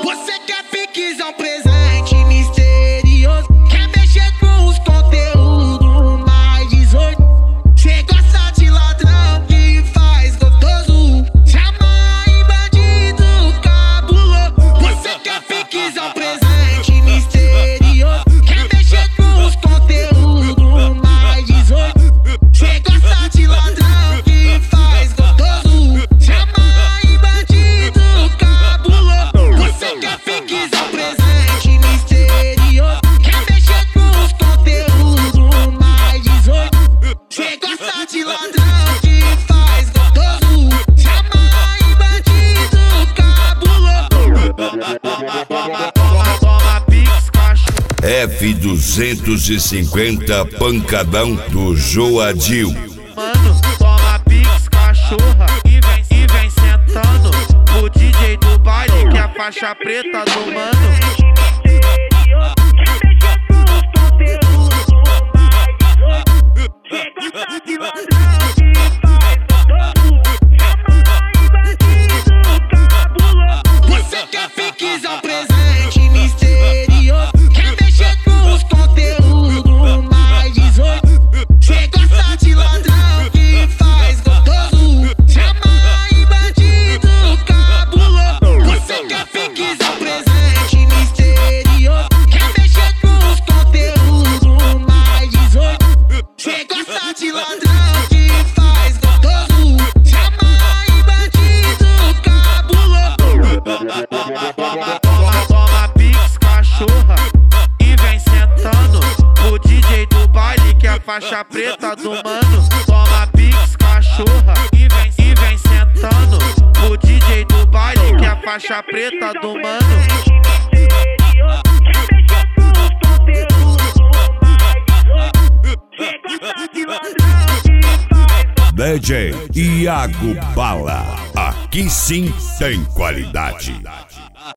Você quer piquezão presente misterioso, quer mexer com os conteúdos mais 18. Cê gosta de ladrão que faz gostoso, chama em bandido cabuloso. Você quer piquezão presente misterioso, quer mexer com os conteúdos mais 18. Cê gosta de ladrão que faz gostoso, chama em bandido cabuloso. Você quer piquezão presente misterioso, quer mexer com os conteúdos mais 18. Cê gosta de ladrão que faz gostoso, chama em bandido cabuloso. Toma pix, cachorro. F250 pancadão do Joadil. Mano, toma pix, cachorra. E vem sentando. O DJ do baile que é a faixa preta do mano. Você quer piquezão presente misterioso, quer mexer com os conteúdos mais 18. Cê gosta de ladrão que faz gostoso, chama em bandido cabuloso. Você quer piquezão presente misterioso, quer mexer com os conteúdos mais 18. Cê gosta de ladrão que faz gostoso, chama em bandido cabuloso. Toma pix, cachorra. E vem sentando. O DJ do baile que é a faixa preta do mano. Toma pix, cachorra. E vem sentando. O DJ do baile que é a faixa preta do mano. DJ Iago Bala. Aqui sim tem qualidade.